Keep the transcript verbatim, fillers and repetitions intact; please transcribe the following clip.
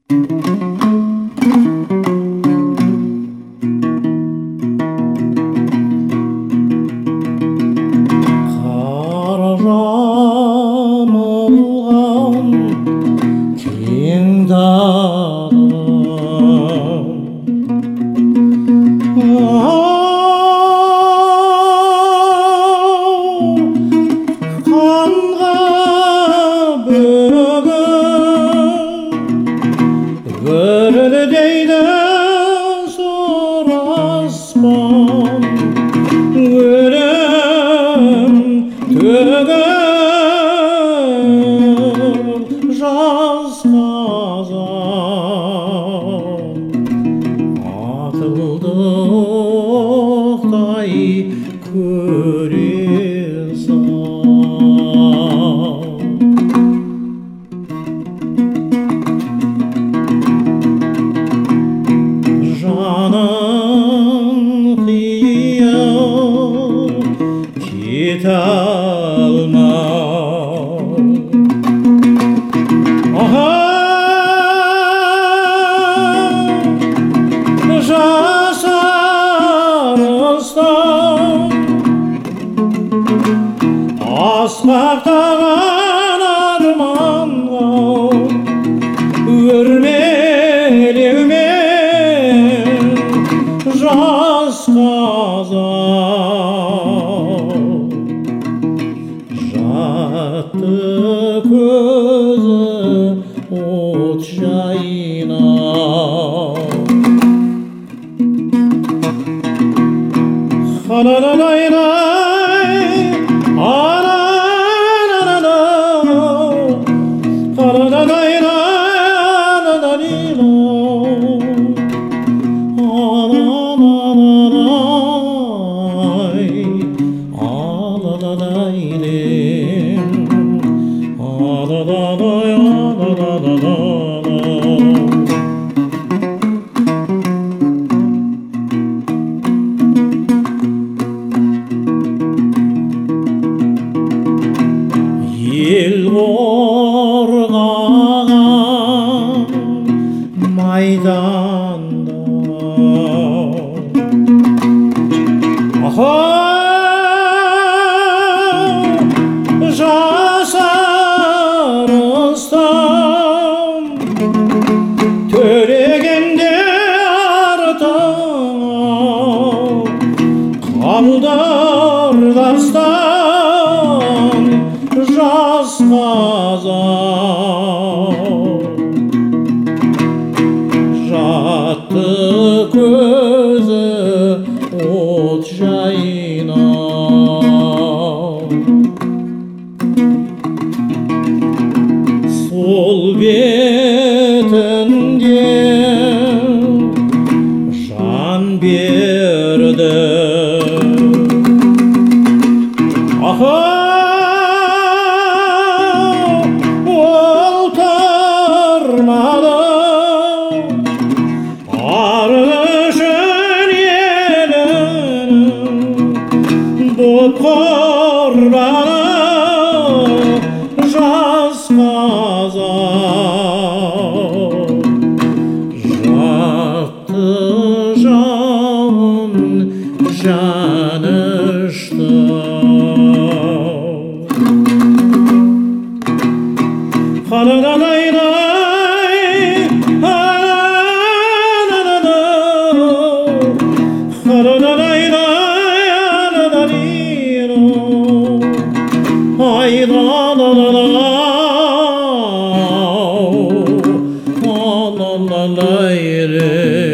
қара жамылған кең қанға бөгіп өрілдейді зор аспан, өлім төгіп жас қазан атылды оқтай көре сал. Жаның қияу кете алмай, жасарыстан асқақтаған арманға өрмелеумен жас қазан жатты көзі от жайнап. Ха-ла-ла-лай-лай, а-ла-ла-ла-ла, ха-ла-ла-лай-ла-ла-ла-ли-ла, а-ла-ла-ла-лай, а-ла-ла-лай-лем, а-ла-ла-лай, а-ла-ла-ла-ла. Ел қорғаған майданда жасарыстан төлегенде артыңа қалдар дастан жас қазан жатты көзі от жайнап. Сол бетінде жан берді, құрбаны жас қазан жатты жауын жаныштап. Ха-ла-ла-лай-лай, ха-ла-ла-ла-ла, ха-ла-ла-лай-лай, ay la la la la la la la la la